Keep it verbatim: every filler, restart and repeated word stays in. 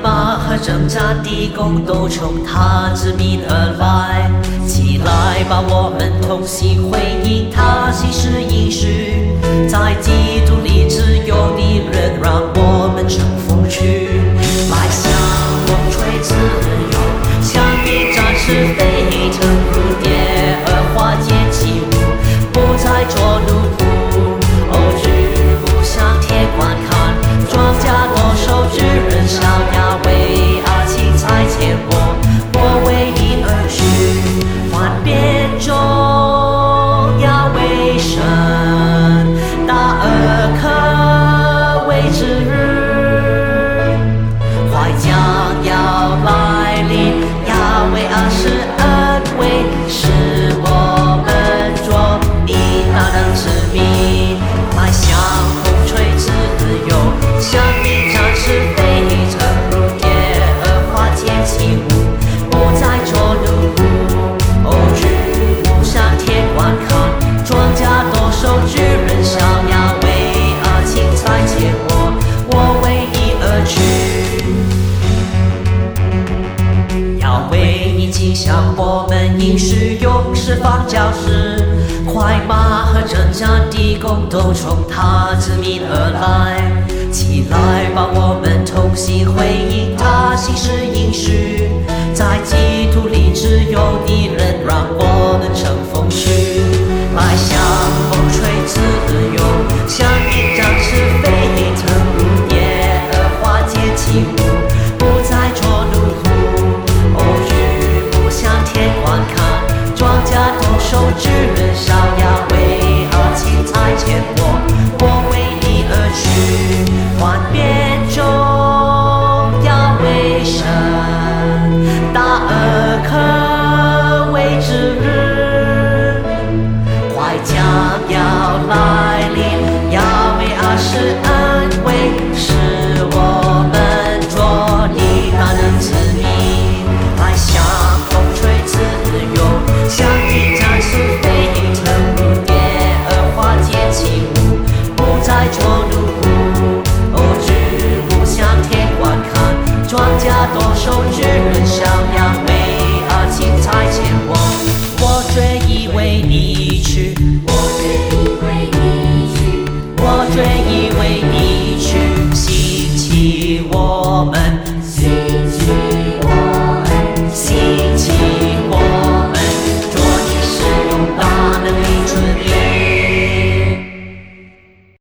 马和征战的弓都从他之名而来。起来吧，我们同心回应他昔时应许，在基督里自由的人，让我们乘风去。来向风吹自由，向你展翅飞腾如蝶儿花溅起舞，不再做奴仆。哦，举目向天观看，庄稼多收之人小亚为阿青差遣我，我为你而去。万变中要为神，大而可畏之日快将要来临。亚为阿是恩惠，使我们做你大能之名。来向风吹自由，向你展翅飞腾如蝶儿花溅起舞，不再做奴仆。哦，举目向天观看，庄稼多收之人小亚为阿青差遣我，我为你而去。要为你迹向我们应许永世方教师，快马和征战的弓都从他之名而来。起来吧，我们同心回应他昔时应许，在基督里自由的人，让我们乘风去。来向风吹自由，向你展翅飞腾如蝶儿花溅起舞，不再做奴仆。哦，举目向天观看，庄稼多收之人小亚为阿青差遣我，我为你而去。万变中要为神，大而可畏之日快将要来临。亚为阿是恩惠，使我们做你大能之名。来向风吹自由，向你展翅飞腾如蝶儿花溅起舞，不再做奴仆。哦，举目向天观看，庄稼多收之人小亚为